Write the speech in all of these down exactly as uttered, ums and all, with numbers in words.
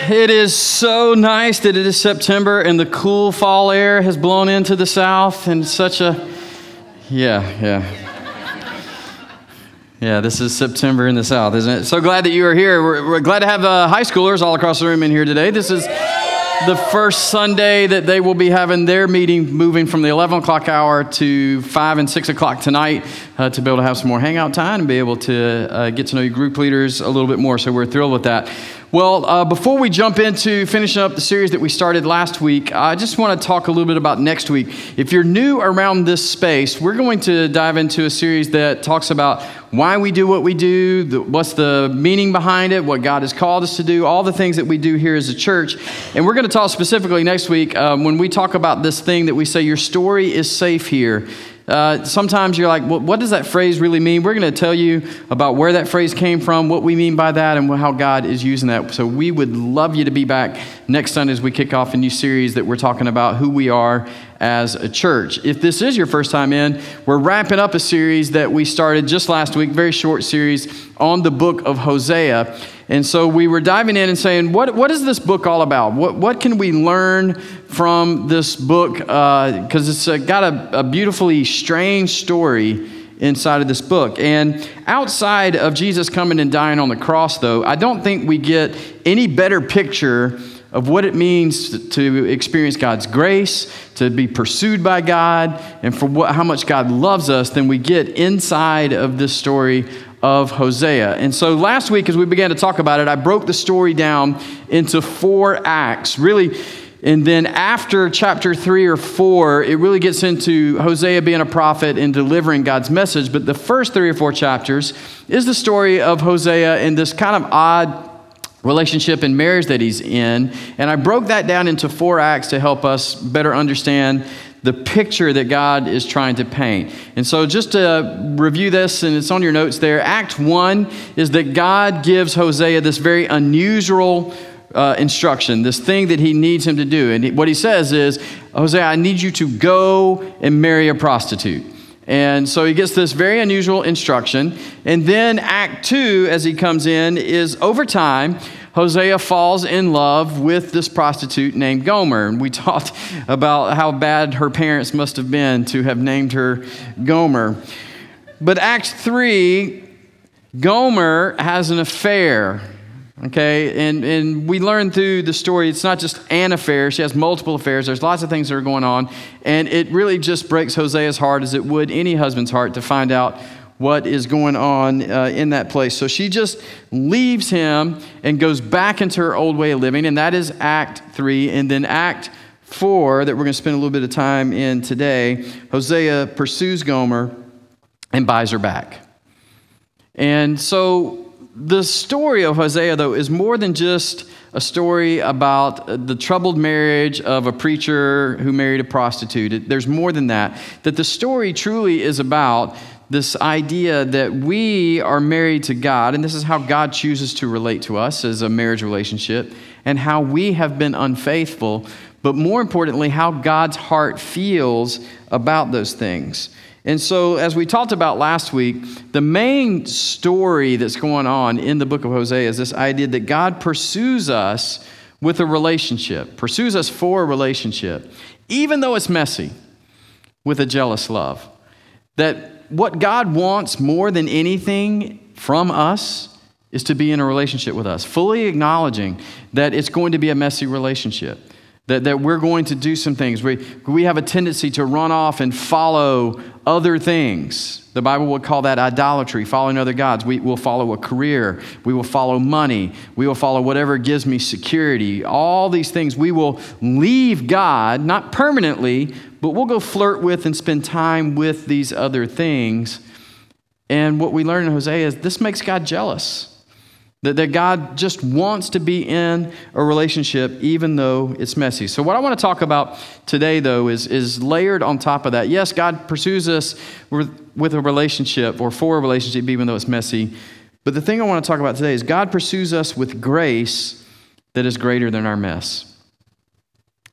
It is so nice that it is September and the cool fall air has blown into the south and such a, yeah, yeah. Yeah, this is September in the south, isn't it? So glad that you are here. We're, we're glad to have uh, high schoolers all across the room in here today. This is the first Sunday that they will be having their meeting, moving from the eleven o'clock hour to five and six o'clock tonight uh, to be able to have some more hangout time and be able to uh, get to know your group leaders a little bit more. So we're thrilled with that. Well, uh, before we jump into finishing up the series that we started last week, I just want to talk a little bit about next week. If you're new around this space, we're going to dive into a series that talks about why we do what we do, the, what's the meaning behind it, what God has called us to do, all the things that we do here as a church. And we're going to talk specifically next week um, when we talk about this thing that we say, your story is safe here. Uh, sometimes you're like, well, what does that phrase really mean? We're going to tell you about where that phrase came from, what we mean by that, and how God is using that. So we would love you to be back next Sunday as we kick off a new series that we're talking about who we are as a church. If this is your first time in, we're wrapping up a series that we started just last week, very short series on the book of Hosea. And so we were diving in and saying, what what is this book all about? What what can we learn from this book? Because uh, it's uh, got a, a beautifully strange story inside of this book. And outside of Jesus coming and dying on the cross, though, I don't think we get any better picture of what it means to experience God's grace, to be pursued by God, and for what, how much God loves us than we get inside of this story of Hosea. And so last week, as we began to talk about it, I broke the story down into four acts, really. And then after chapter three or four, it really gets into Hosea being a prophet and delivering God's message. But the first three or four chapters is the story of Hosea and this kind of odd relationship and marriage that he's in. And I broke that down into four acts to help us better understand the picture that God is trying to paint. And so just to review this, and it's on your notes there, Act one is that God gives Hosea this very unusual uh, instruction, this thing that he needs him to do. And he, what he says is, Hosea, I need you to go and marry a prostitute. And so he gets this very unusual instruction. And then Act two, as he comes in, is over time, Hosea falls in love with this prostitute named Gomer. And we talked about how bad her parents must have been to have named her Gomer. But Act three, Gomer has an affair. Okay, and, and we learn through the story, it's not just an affair. She has multiple affairs. There's lots of things that are going on. And it really just breaks Hosea's heart, as it would any husband's heart, to find out what is going on uh, in that place. So she just leaves him and goes back into her old way of living. And that is Act three. And then Act four, that we're going to spend a little bit of time in today, Hosea pursues Gomer and buys her back. And so the story of Hosea, though, is more than just a story about the troubled marriage of a preacher who married a prostitute. There's more than that. That the story truly is about this idea that we are married to God, and this is how God chooses to relate to us as a marriage relationship, and how we have been unfaithful, but more importantly, how God's heart feels about those things. And so, as we talked about last week, the main story that's going on in the book of Hosea is this idea that God pursues us with a relationship, pursues us for a relationship, even though it's messy, with a jealous love. That what God wants more than anything from us is to be in a relationship with us, fully acknowledging that it's going to be a messy relationship. That, that we're going to do some things. We, we have a tendency to run off and follow other things. The Bible would call that idolatry, following other gods. We will follow a career. We will follow money. We will follow whatever gives me security. All these things. We will leave God, not permanently, but we'll go flirt with and spend time with these other things. And what we learn in Hosea is this makes God jealous. That, that God just wants to be in a relationship even though it's messy. So what I want to talk about today, though, is, is layered on top of that. Yes, God pursues us with, with a relationship or for a relationship even though it's messy. But the thing I want to talk about today is God pursues us with grace that is greater than our mess.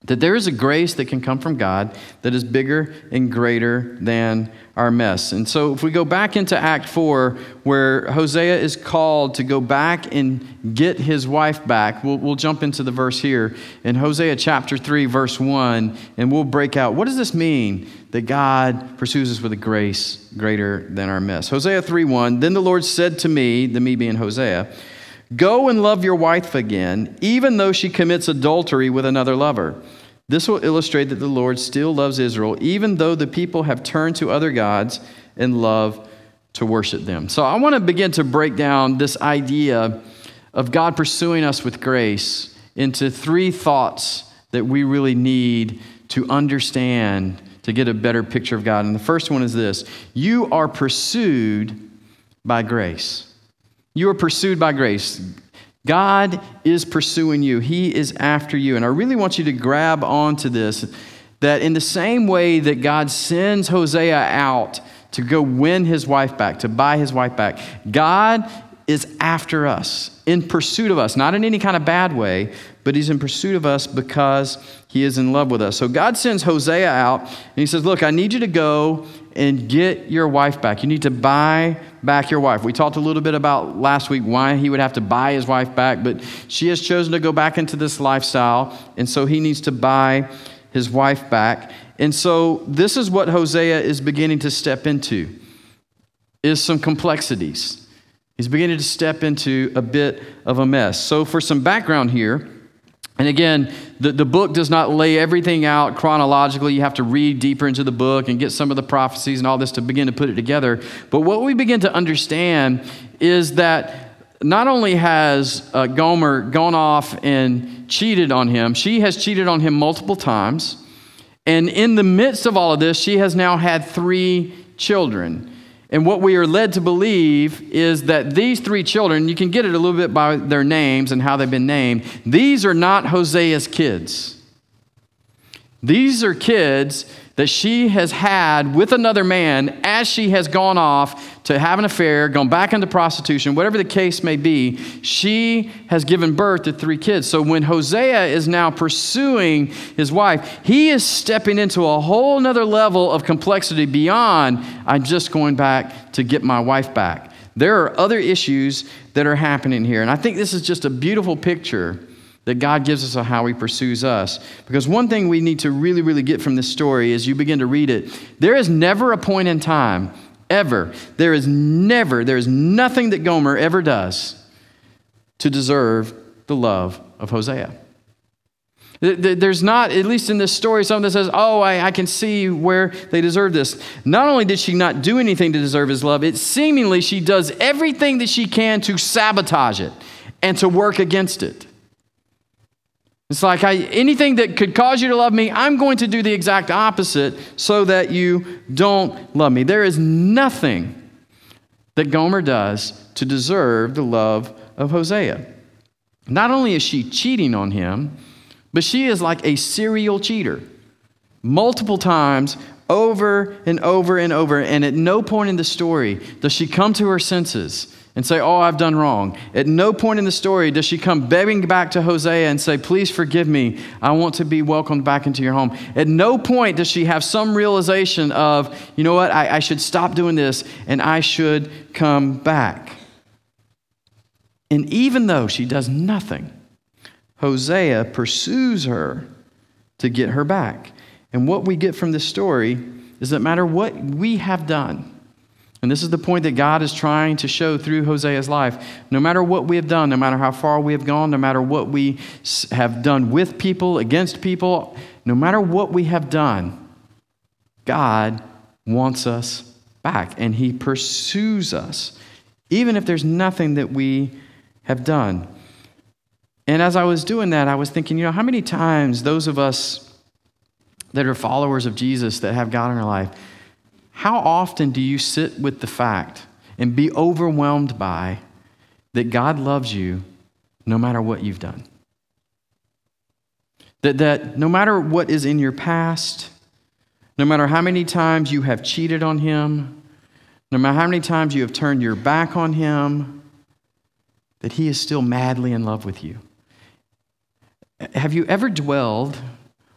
That there is a grace that can come from God that is bigger and greater than our mess. And so if we go back into Act four, where Hosea is called to go back and get his wife back, we'll, we'll jump into the verse here in Hosea chapter three, verse one, and we'll break out. What does this mean that God pursues us with a grace greater than our mess? Hosea three one, then the Lord said to me, the me being Hosea, go and love your wife again, even though she commits adultery with another lover. This will illustrate that the Lord still loves Israel, even though the people have turned to other gods and love to worship them. So I want to begin to break down this idea of God pursuing us with grace into three thoughts that we really need to understand to get a better picture of God. And the first one is this: you are pursued by grace. You are pursued by grace. God is pursuing you. He is after you. And I really want you to grab onto this, that in the same way that God sends Hosea out to go win his wife back, to buy his wife back, God is after us, in pursuit of us, not in any kind of bad way, but he's in pursuit of us because he is in love with us. So God sends Hosea out, and he says, look, I need you to go and get your wife back. You need to buy back your wife. We talked a little bit about last week why he would have to buy his wife back, but she has chosen to go back into this lifestyle, and so he needs to buy his wife back. And so this is what Hosea is beginning to step into, is some complexities. He's beginning to step into a bit of a mess. So for some background here, and again, the, the book does not lay everything out chronologically. You have to read deeper into the book and get some of the prophecies and all this to begin to put it together. But what we begin to understand is that not only has uh, Gomer gone off and cheated on him, she has cheated on him multiple times. And in the midst of all of this, she has now had three children. And what we are led to believe is that these three children, you can get it a little bit by their names and how they've been named, these are not Hosea's kids. These are kids that she has had with another man as she has gone off to have an affair, gone back into prostitution, whatever the case may be. She has given birth to three kids. So when Hosea is now pursuing his wife, he is stepping into a whole nother level of complexity beyond, I'm just going back to get my wife back. There are other issues that are happening here. And I think this is just a beautiful picture that God gives us of how he pursues us. Because one thing we need to really, really get from this story as you begin to read it, there is never a point in time, ever, there is never, there is nothing that Gomer ever does to deserve the love of Hosea. There's not, at least in this story, someone that says, oh, I, I can see where they deserve this. Not only did she not do anything to deserve his love, it seemingly she does everything that she can to sabotage it and to work against it. It's like I, anything that could cause you to love me, I'm going to do the exact opposite so that you don't love me. There is nothing that Gomer does to deserve the love of Hosea. Not only is she cheating on him, but she is like a serial cheater. Multiple times, over and over and over, and at no point in the story does she come to her senses and say, oh, I've done wrong. At no point in the story does she come begging back to Hosea and say, please forgive me. I want to be welcomed back into your home. At no point does she have some realization of, you know what, I, I should stop doing this and I should come back. And even though she does nothing, Hosea pursues her to get her back. And what we get from this story is that no matter what we have done, and this is the point that God is trying to show through Hosea's life. No matter what we have done, no matter how far we have gone, no matter what we have done with people, against people, no matter what we have done, God wants us back, and he pursues us, even if there's nothing that we have done. And as I was doing that, I was thinking, you know, how many times those of us that are followers of Jesus, that have God in our life, how often do you sit with the fact and be overwhelmed by that God loves you no matter what you've done? That, that no matter what is in your past, no matter how many times you have cheated on him, no matter how many times you have turned your back on him, that he is still madly in love with you. Have you ever dwelled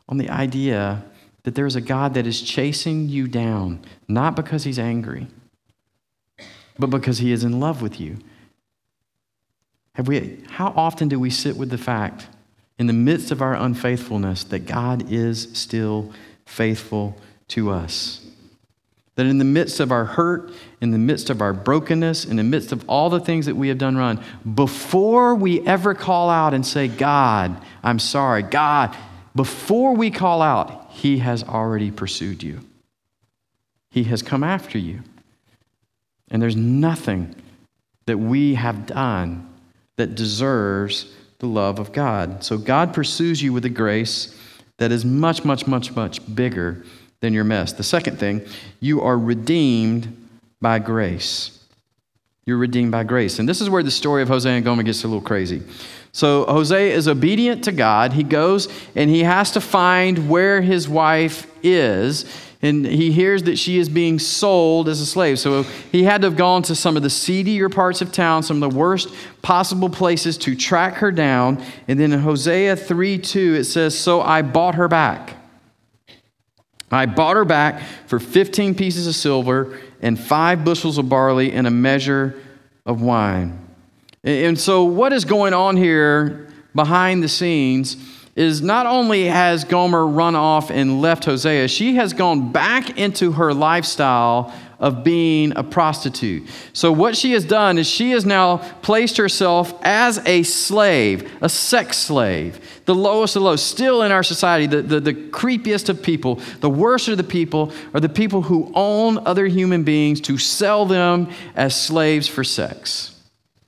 on the idea that there's a God that is chasing you down, not because he's angry, but because he is in love with you. Have we? How often do we sit with the fact, in the midst of our unfaithfulness, that God is still faithful to us? That in the midst of our hurt, in the midst of our brokenness, in the midst of all the things that we have done wrong, before we ever call out and say, God, I'm sorry, God, before we call out, he has already pursued you. He has come after you. And there's nothing that we have done that deserves the love of God. So God pursues you with a grace that is much, much, much, much bigger than your mess. The second thing, you are redeemed by grace. You're redeemed by grace. And this is where the story of Hosea and Gomer gets a little crazy. So Hosea is obedient to God. He goes and he has to find where his wife is. And he hears that she is being sold as a slave. So he had to have gone to some of the seedier parts of town, some of the worst possible places to track her down. And then in Hosea three two, it says, so I bought her back. I bought her back for fifteen pieces of silver and five bushels of barley and a measure of wine. And so what is going on here behind the scenes is not only has Gomer run off and left Hosea, she has gone back into her lifestyle of being a prostitute. So what she has done is she has now placed herself as a slave, a sex slave, the lowest of low, still in our society, the, the, the creepiest of people, the worst of the people are the people who own other human beings to sell them as slaves for sex.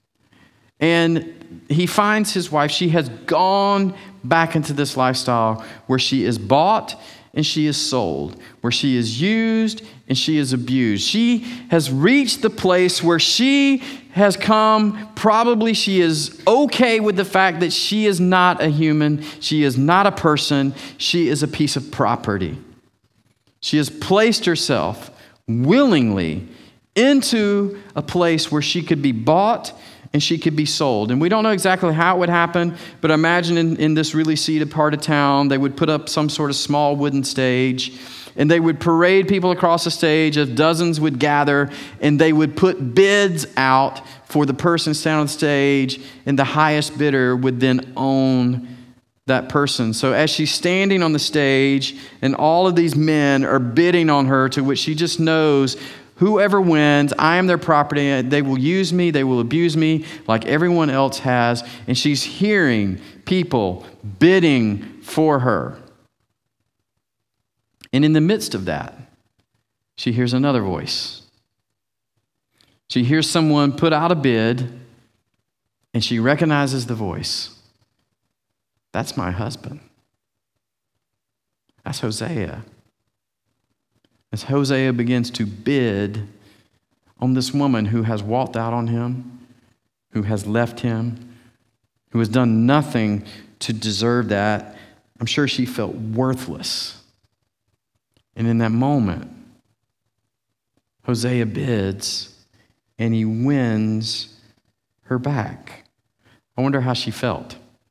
And he finds his wife. She has gone back into this lifestyle where she is bought and she is sold, where she is used and she is abused. She has reached the place where she has come, probably she is okay with the fact that she is not a human, she is not a person, she is a piece of property. She has placed herself willingly into a place where she could be bought and she could be sold. And we don't know exactly how it would happen, but imagine in, in this really seated part of town, they would put up some sort of small wooden stage, and they would parade people across the stage as dozens would gather, and they would put bids out for the person standing on the stage, and the highest bidder would then own that person. So as she's standing on the stage, and all of these men are bidding on her, to which she just knows, whoever wins, I am their property. They will use me. They will abuse me like everyone else has. And she's hearing people bidding for her. And in the midst of that, she hears another voice. She hears someone put out a bid, and she recognizes the voice. That's my husband. That's Hosea. As Hosea begins to bid on this woman who has walked out on him, who has left him, who has done nothing to deserve that, I'm sure she felt worthless. And in that moment, Hosea bids and he wins her back. I wonder how she felt.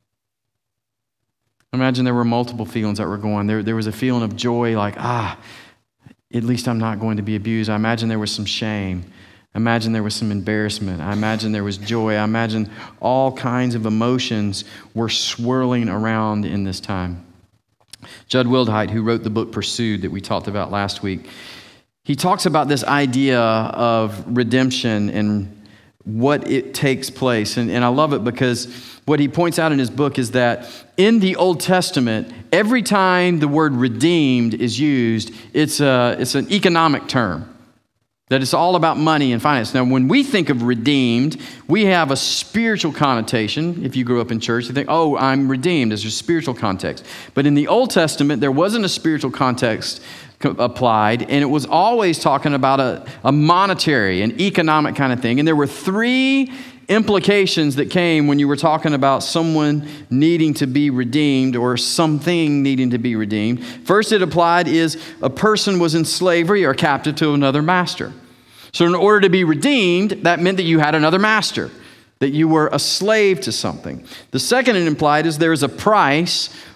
Imagine there were multiple feelings that were going. There, there was a feeling of joy, like, ah, at least I'm not going to be abused. I imagine there was some shame. I imagine there was some embarrassment. I imagine there was joy. I imagine all kinds of emotions were swirling around in this time. Judd Wildheit, who wrote the book Pursued that we talked about last week, he talks about this idea of redemption and what it takes place. And, and I love it because what he points out in his book is that in the Old Testament, every time the word redeemed is used, it's a, it's an economic term, that it's all about money and finance. Now, when we think of redeemed, we have a spiritual connotation. If you grew up in church, you think, oh, I'm redeemed. There's a spiritual context. But in the Old Testament, there wasn't a spiritual context applied, and it was always talking about a, a monetary, an economic kind of thing. And there were three implications that came when you were talking about someone needing to be redeemed or something needing to be redeemed. First it applied is a person was in slavery or captive to another master. So in order to be redeemed, that meant that you had another master, that you were a slave to something. The second it implied is there is a price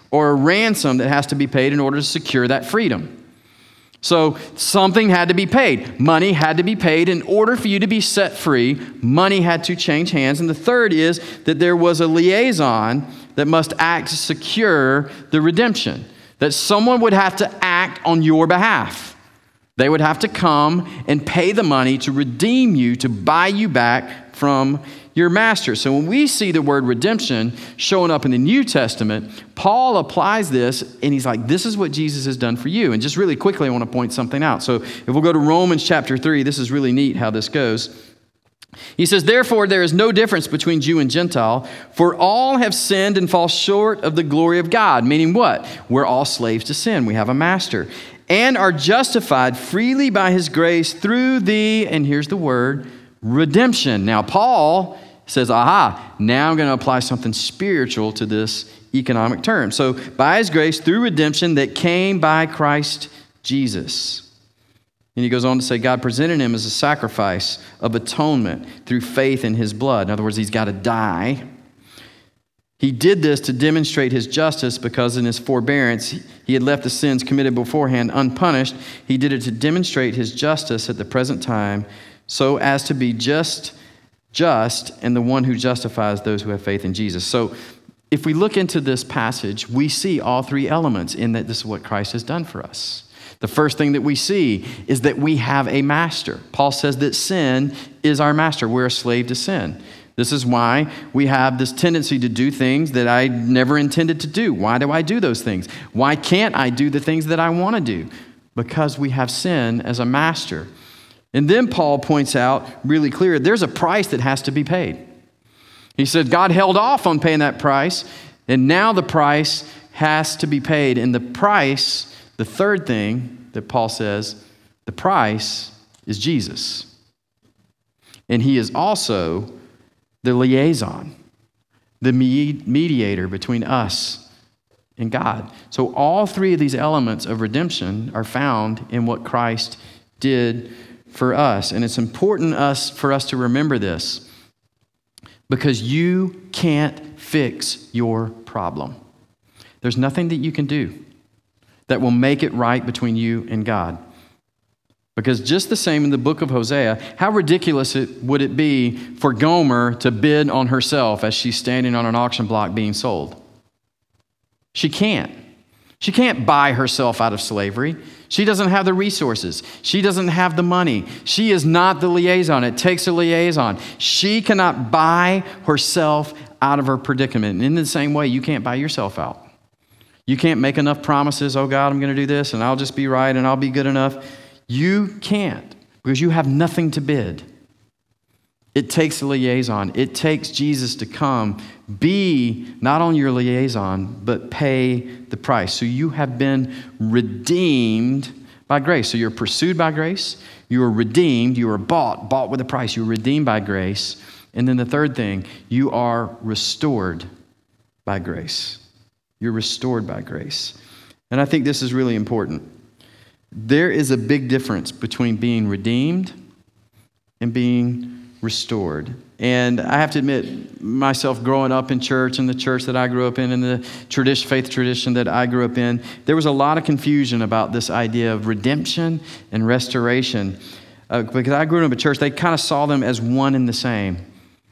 or a ransom that has to be paid in order to secure that freedom. So something had to be paid. Money had to be paid in order for you to be set free. Money had to change hands. And the third is that there was a liaison that must act to secure the redemption, that someone would have to act on your behalf. They would have to come and pay the money to redeem you, to buy you back from your master. So when we see the word redemption showing up in the New Testament, Paul applies this and he's like, this is what Jesus has done for you. And just really quickly, I want to point something out. So if we'll go to Romans chapter three, this is really neat how this goes. He says, therefore, there is no difference between Jew and Gentile, for all have sinned and fall short of the glory of God. Meaning what? We're all slaves to sin. We have a master. And are justified freely by his grace through the, and here's the word, redemption. Now, Paul says, aha, now I'm going to apply something spiritual to this economic term. So, by his grace, through redemption that came by Christ Jesus. And he goes on to say, God presented him as a sacrifice of atonement through faith in his blood. In other words, he's got to die. He did this to demonstrate his justice because in his forbearance, he had left the sins committed beforehand unpunished. He did it to demonstrate his justice at the present time, so as to be just, just, and the one who justifies those who have faith in Jesus. So if we look into this passage, we see all three elements in that this is what Christ has done for us. The first thing that we see is that we have a master. Paul says that sin is our master. We're a slave to sin. This is why we have this tendency to do things that I never intended to do. Why do I do those things? Why can't I do the things that I want to do? Because we have sin as a master. And then Paul points out really clear, there's a price that has to be paid. He said God held off on paying that price, and now the price has to be paid. And the price, the third thing that Paul says, the price is Jesus. And he is also the liaison, the mediator between us and God. So all three of these elements of redemption are found in what Christ did for us. And it's important us for us to remember this because you can't fix your problem. There's nothing that you can do that will make it right between you and God. Because just the same in the book of Hosea, how ridiculous it, would it be for Gomer to bid on herself as she's standing on an auction block being sold? She can't. She can't buy herself out of slavery. She doesn't have the resources. She doesn't have the money. She is not the liaison. It takes a liaison. She cannot buy herself out of her predicament. And in the same way, you can't buy yourself out. You can't make enough promises, oh God, I'm going to do this, and I'll just be right, and I'll be good enough. You can't, because you have nothing to bid. It takes a liaison. It takes Jesus to come, be not only your liaison, but pay the price. So you have been redeemed by grace. So you're pursued by grace. You are redeemed. You are bought, bought with a price. You are redeemed by grace. And then the third thing, you are restored by grace. You're restored by grace. And I think this is really important. There is a big difference between being redeemed and being restored. And I have to admit, myself growing up in church, in the church that I grew up in, in the tradition, faith tradition that I grew up in, there was a lot of confusion about this idea of redemption and restoration. Uh, because I grew up in a church, they kind of saw them as one and the same.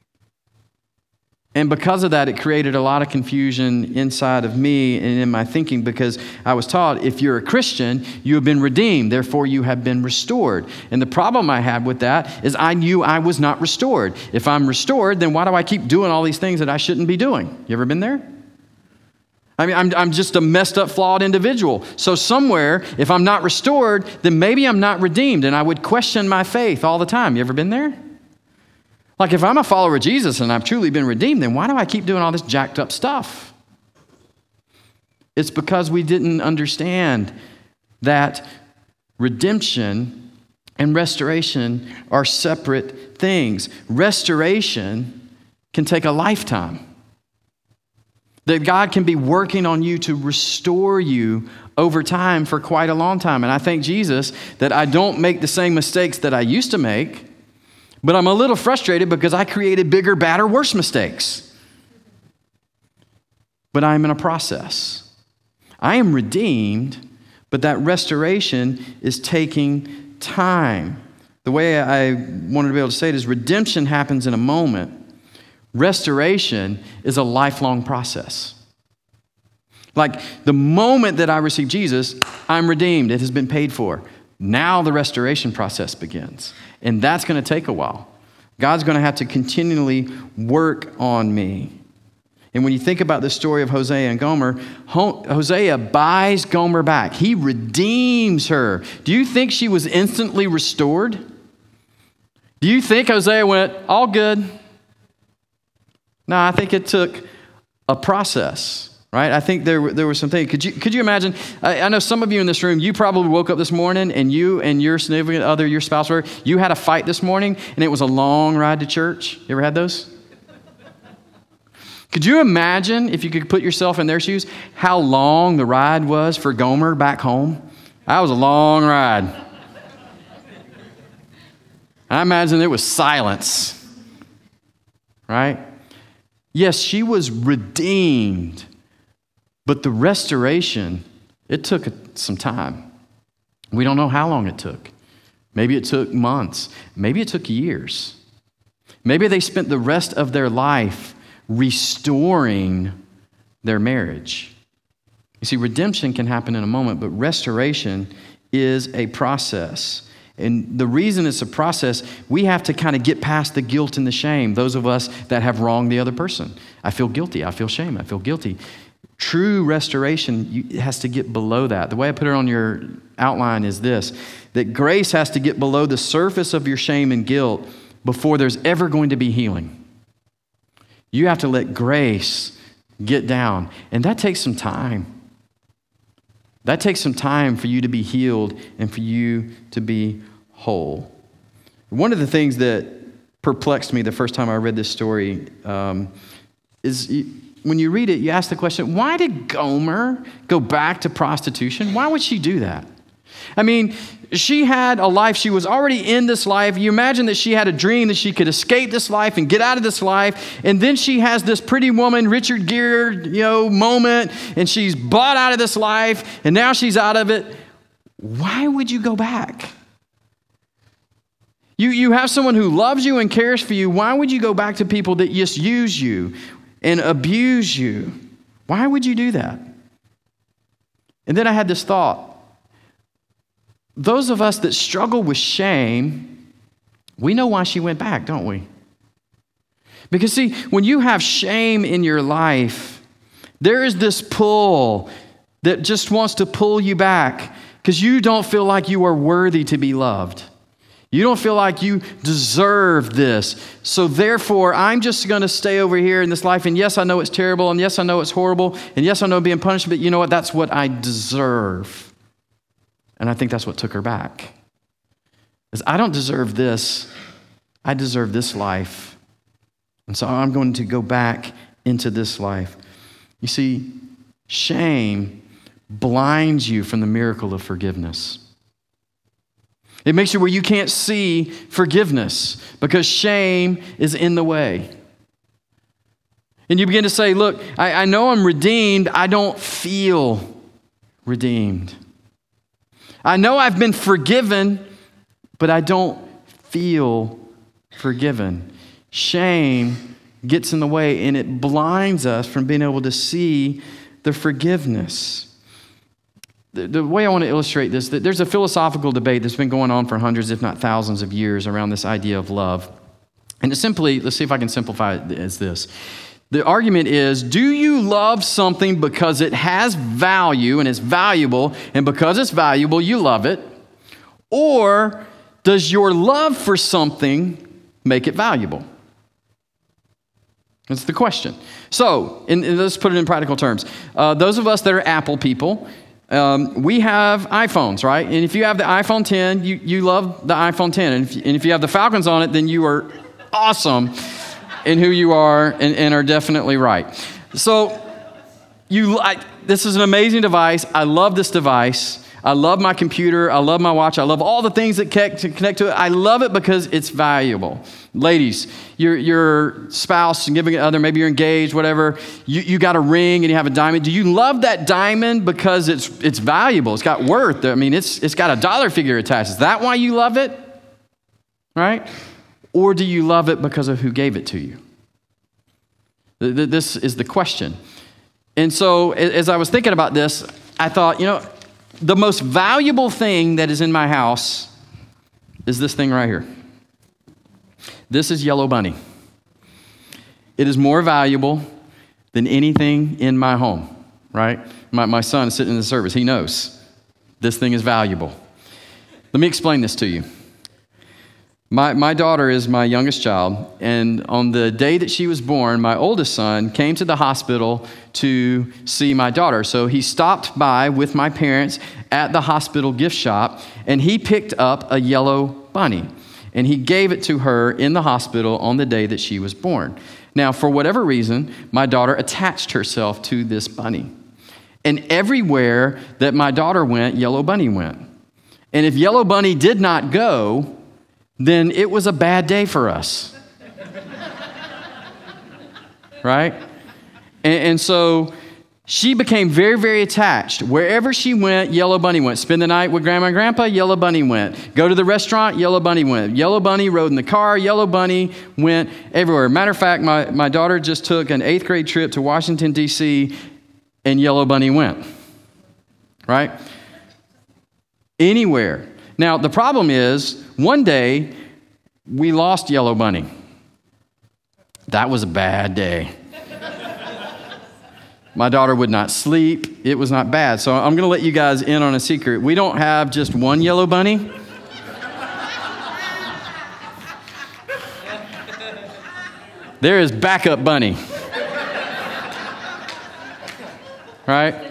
And because of that, it created a lot of confusion inside of me and in my thinking because I was taught if you're a Christian, you have been redeemed, therefore you have been restored. And the problem I had with that is I knew I was not restored. If I'm restored, then why do I keep doing all these things that I shouldn't be doing? You ever been there? I mean, I'm, I'm just a messed up, flawed individual. So somewhere, if I'm not restored, then maybe I'm not redeemed. And I would question my faith all the time. You ever been there? Like if I'm a follower of Jesus and I've truly been redeemed, then why do I keep doing all this jacked up stuff? It's because we didn't understand that redemption and restoration are separate things. Restoration can take a lifetime. That God can be working on you to restore you over time for quite a long time. And I thank Jesus that I don't make the same mistakes that I used to make. But I'm a little frustrated because I created bigger, badder, worse mistakes. But I'm in a process. I am redeemed, but that restoration is taking time. The way I wanted to be able to say it is redemption happens in a moment. Restoration is a lifelong process. Like the moment that I receive Jesus, I'm redeemed. It has been paid for. Now the restoration process begins. And that's going to take a while. God's going to have to continually work on me. And when you think about the story of Hosea and Gomer, Hosea buys Gomer back. He redeems her. Do you think she was instantly restored? Do you think Hosea went, all good? No, I think it took a process, right? I think there, there were some things. Could you, could you imagine? I, I know some of you in this room, you probably woke up this morning and you and your significant other, your spouse, or you had a fight this morning and it was a long ride to church. You ever had those? Could you imagine, if you could put yourself in their shoes, how long the ride was for Gomer back home? That was a long ride. I imagine there was silence, right? Yes, she was redeemed, but the restoration, it took some time. We don't know how long it took. Maybe it took months. Maybe it took years. Maybe they spent the rest of their life restoring their marriage. You see, redemption can happen in a moment, but restoration is a process. And the reason it's a process, we have to kind of get past the guilt and the shame. Those of us that have wronged the other person. I feel guilty. I feel shame. I feel guilty. True restoration you, it has to get below that. The way I put it on your outline is this, that grace has to get below the surface of your shame and guilt before there's ever going to be healing. You have to let grace get down. And that takes some time. That takes some time for you to be healed and for you to be whole. One of the things that perplexed me the first time I read this story um, is when you read it, you ask the question, why did Gomer go back to prostitution? Why would she do that? I mean, she had a life. She was already in this life. You imagine that she had a dream that she could escape this life and get out of this life. And then she has this pretty woman, Richard Gere, you know, moment, and she's bought out of this life, and now she's out of it. Why would you go back? You, you have someone who loves you and cares for you. Why would you go back to people that just use you and abuse you? Why would you do that? And then I had this thought. Those of us that struggle with shame, we know why she went back, don't we? Because see, when you have shame in your life, there is this pull that just wants to pull you back because you don't feel like you are worthy to be loved. You don't feel like you deserve this. So therefore, I'm just going to stay over here in this life. And yes, I know it's terrible. And yes, I know it's horrible. And yes, I know I'm being punished. But you know what? That's what I deserve. And I think that's what took her back. Is I don't deserve this. I deserve this life. And so I'm going to go back into this life. You see, shame blinds you from the miracle of forgiveness. It makes you where you can't see forgiveness because shame is in the way. And you begin to say, look, I, I know I'm redeemed. I don't feel redeemed. I know I've been forgiven, but I don't feel forgiven. Shame gets in the way and it blinds us from being able to see the forgiveness. The, the way I want to illustrate this, that there's a philosophical debate that's been going on for hundreds, if not thousands of years around this idea of love. And it's simply, let's see if I can simplify it as this. The argument is, do you love something because it has value and it's valuable, and because it's valuable, you love it? Or does your love for something make it valuable? That's the question. So, and, and let's put it in practical terms. Uh, those of us that are Apple people, um, we have iPhones, right? And if you have the iPhone ten, you, you love the iPhone ten. And if, and if you have the Falcons on it, then you are awesome in who you are and, and are definitely right. So, you, I, this is an amazing device. I love this device. I love my computer. I love my watch. I love all the things that connect to, connect to it. I love it because it's valuable. Ladies, your, your spouse, significant other, maybe you're engaged, whatever, you, you got a ring and you have a diamond. Do you love that diamond because it's it's valuable? It's got worth. I mean, it's it's got a dollar figure attached. Is that why you love it? Right? Or do you love it because of who gave it to you? This is the question. And so as I was thinking about this, I thought, you know, the most valuable thing that is in my house is this thing right here. This is Yellow Bunny. It is more valuable than anything in my home, right? My, my son is sitting in the service. He knows this thing is valuable. Let me explain this to you. My, my daughter is my youngest child, and on the day that she was born, my oldest son came to the hospital to see my daughter. So he stopped by with my parents at the hospital gift shop, and he picked up a yellow bunny, and he gave it to her in the hospital on the day that she was born. Now, for whatever reason, my daughter attached herself to this bunny, and everywhere that my daughter went, Yellow Bunny went. And if Yellow Bunny did not go, then it was a bad day for us. Right? And, and so she became very, very attached. Wherever she went, Yellow Bunny went. Spend the night with Grandma and Grandpa, Yellow Bunny went. Go to the restaurant, Yellow Bunny went. Yellow Bunny rode in the car, Yellow Bunny went everywhere. Matter of fact, my, my daughter just took an eighth grade trip to Washington, D C, and Yellow Bunny went. Right? Anywhere. Now, the problem is, one day, we lost Yellow Bunny. That was a bad day. My daughter would not sleep. It was not bad. So I'm going to let you guys in on a secret. We don't have just one Yellow Bunny. There is Backup Bunny. Right?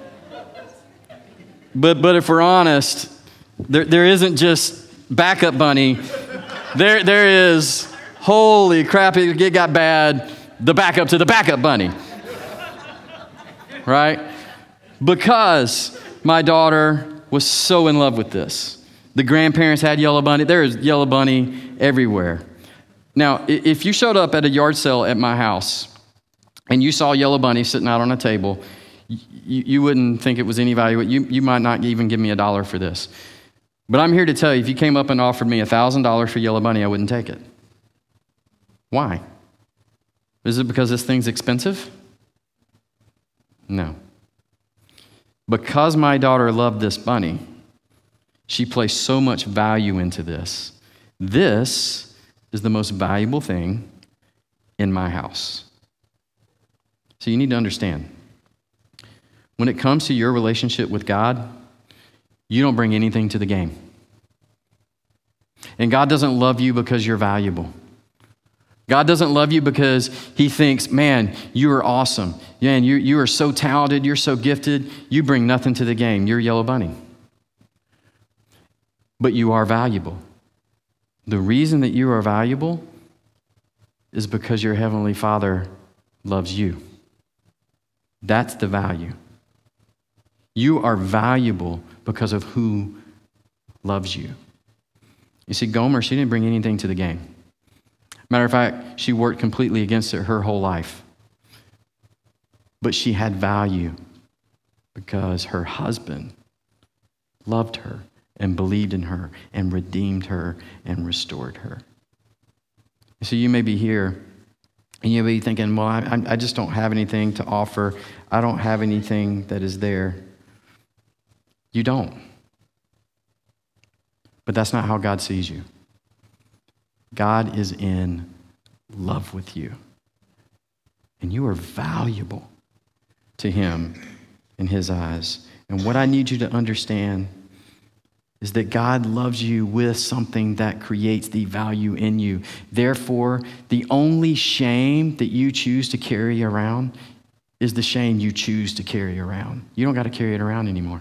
But but if we're honest, there there isn't just Backup Bunny. There there is, holy crap, it got bad, the backup to the Backup Bunny. Right? Because my daughter was so in love with this. The grandparents had Yellow Bunny. There is Yellow Bunny everywhere. Now, if you showed up at a yard sale at my house and you saw Yellow Bunny sitting out on a table, you, you wouldn't think it was any value. You, you might not even give me a dollar for this. But I'm here to tell you, if you came up and offered me one thousand dollars for Yellow Bunny, I wouldn't take it. Why? Is it because this thing's expensive? No. Because my daughter loved this bunny, she placed so much value into this. This is the most valuable thing in my house. So you need to understand, when it comes to your relationship with God, you don't bring anything to the game. And God doesn't love you because you're valuable. God doesn't love you because he thinks, man, you are awesome. Man, you, you are so talented. You're so gifted. You bring nothing to the game. You're Yellow Bunny. But you are valuable. The reason that you are valuable is because your Heavenly Father loves you. That's the value. You are valuable because of who loves you. You see, Gomer, she didn't bring anything to the game. Matter of fact, she worked completely against it her whole life. But she had value because her husband loved her and believed in her and redeemed her and restored her. So you may be here and you may be thinking, well, I, I just don't have anything to offer. I don't have anything that is there. You don't. But that's not how God sees you. God is in love with you. And you are valuable to him in his eyes. And what I need you to understand is that God loves you with something that creates the value in you. Therefore, the only shame that you choose to carry around is the shame you choose to carry around. You don't got to carry it around anymore.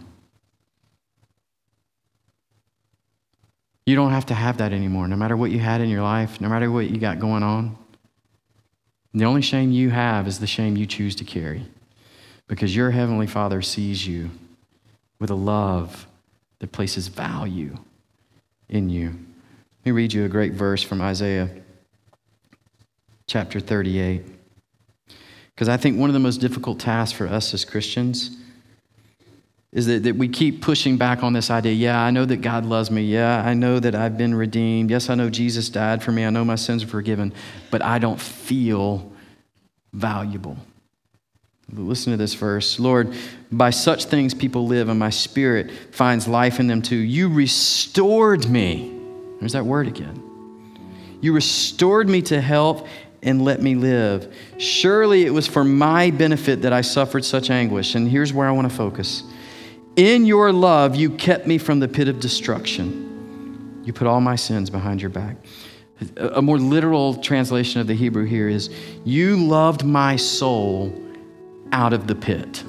You don't have to have that anymore, no matter what you had in your life, no matter what you got going on. The only shame you have is the shame you choose to carry, because your Heavenly Father sees you with a love that places value in you. Let me read you a great verse from Isaiah chapter thirty-eight. Because I think one of the most difficult tasks for us as Christians is that, that we keep pushing back on this idea. Yeah, I know that God loves me. Yeah, I know that I've been redeemed. Yes, I know Jesus died for me. I know my sins are forgiven, but I don't feel valuable. Listen to this verse. Lord, by such things people live, and my spirit finds life in them too. You restored me. There's that word again. You restored me to health and let me live. Surely it was for my benefit that I suffered such anguish. And here's where I want to focus. In your love, you kept me from the pit of destruction. You put all my sins behind your back. A more literal translation of the Hebrew here is, you loved my soul out of the pit.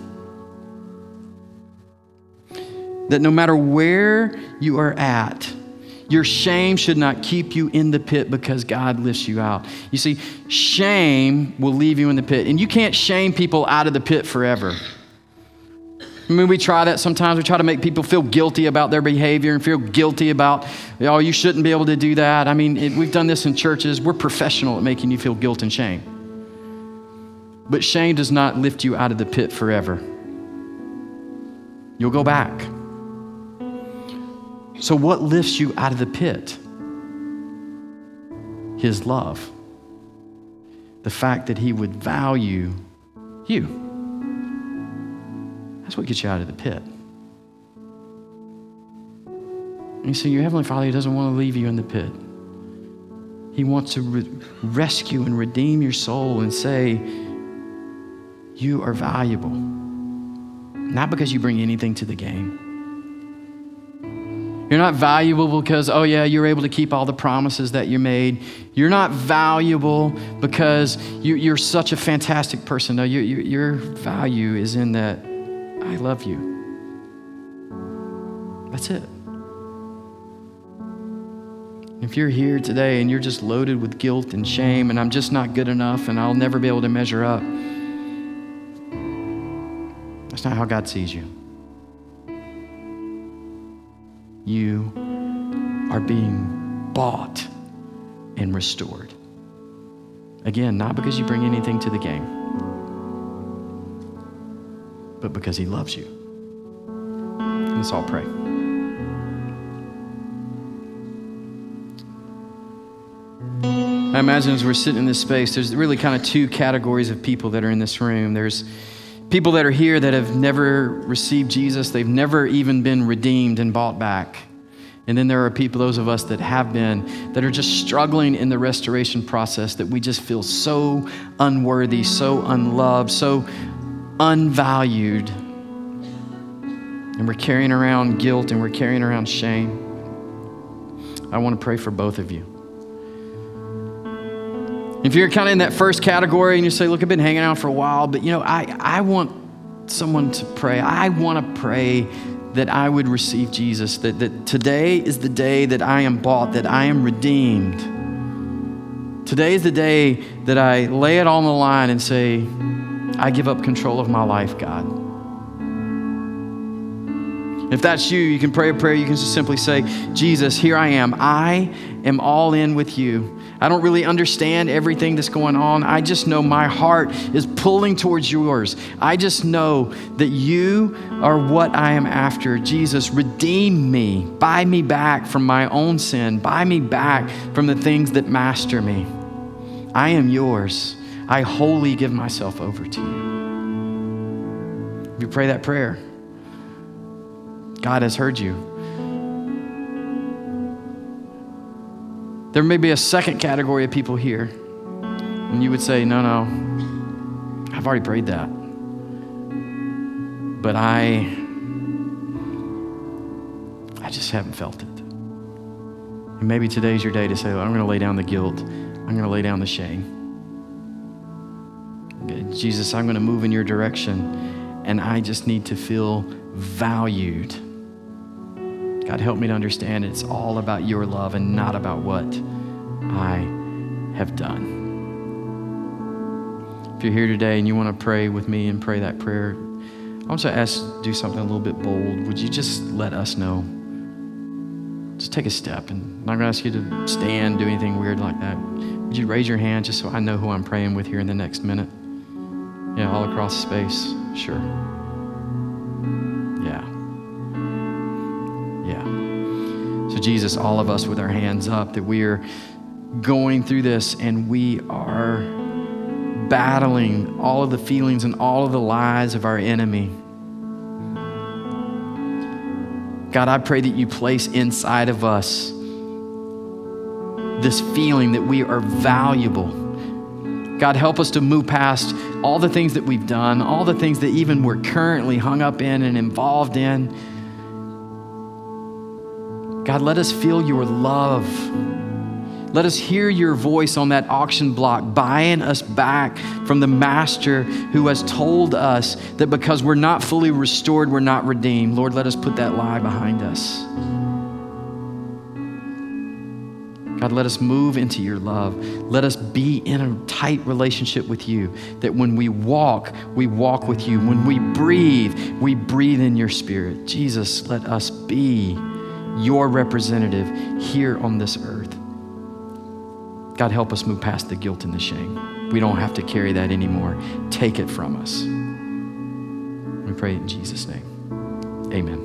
That no matter where you are at, your shame should not keep you in the pit because God lifts you out. You see, shame will leave you in the pit, and you can't shame people out of the pit forever. I mean, we try that sometimes. We try to make people feel guilty about their behavior and feel guilty about, oh, you shouldn't be able to do that. I mean, it, we've done this in churches. We're professional at making you feel guilt and shame. But shame does not lift you out of the pit forever. You'll go back. So what lifts you out of the pit? His love. The fact that he would value you. That's what gets you out of the pit. And you see, your Heavenly Father, he doesn't want to leave you in the pit. He wants to re- rescue and redeem your soul and say, you are valuable. Not because you bring anything to the game. You're not valuable because, oh yeah, you're able to keep all the promises that you made. You're not valuable because you, you're such a fantastic person. No, you, you, your value is in that I love you. That's it. If you're here today and you're just loaded with guilt and shame and I'm just not good enough and I'll never be able to measure up, that's not how God sees you. You are being bought and restored. Again, not because you bring anything to the game, but because he loves you. Let's all pray. I imagine as we're sitting in this space, there's really kind of two categories of people that are in this room. There's people that are here that have never received Jesus. They've never even been redeemed and bought back. And then there are people, those of us that have been, that are just struggling in the restoration process, that we just feel so unworthy, so unloved, so unvalued. And we're carrying around guilt and we're carrying around shame. I want to pray for both of you. If you're kind of in that first category and you say, look, I've been hanging out for a while, but you know, I, I want someone to pray. I want to pray that I would receive Jesus, that, that today is the day that I am bought, that I am redeemed. Today is the day that I lay it on the line and say, I give up control of my life, God. If that's you, you can pray a prayer. You can just simply say, Jesus, here I am. I am all in with you. I don't really understand everything that's going on. I just know my heart is pulling towards yours. I just know that you are what I am after. Jesus, redeem me. Buy me back from my own sin. Buy me back from the things that master me. I am yours. I wholly give myself over to you. If you pray that prayer, God has heard you. There may be a second category of people here, and you would say, no, no, I've already prayed that. But I, I just haven't felt it. And maybe today's your day to say, well, I'm going to lay down the guilt. I'm going to lay down the shame. Jesus, I'm going to move in your direction, and I just need to feel valued. God, help me to understand it's all about your love and not about what I have done. If you're here today and you want to pray with me and pray that prayer, want to ask you to do something a little bit bold. Would you just let us know? Just take a step. And I'm not going to ask you to stand, do anything weird like that. Would you raise your hand just so I know who I'm praying with here in the next minute? Yeah, all across space. Sure. Yeah. Yeah. So Jesus, all of us with our hands up, that we are going through this and we are battling all of the feelings and all of the lies of our enemy. God, I pray that you place inside of us this feeling that we are valuable. God, help us to move past all the things that we've done, all the things that even we're currently hung up in and involved in. God, let us feel your love. Let us hear your voice on that auction block, buying us back from the master who has told us that because we're not fully restored, we're not redeemed. Lord, let us put that lie behind us. God, let us move into your love. Let us be in a tight relationship with you, that when we walk, we walk with you. When we breathe, we breathe in your spirit. Jesus, let us be your representative here on this earth. God, help us move past the guilt and the shame. We don't have to carry that anymore. Take it from us. We pray in Jesus' name. Amen.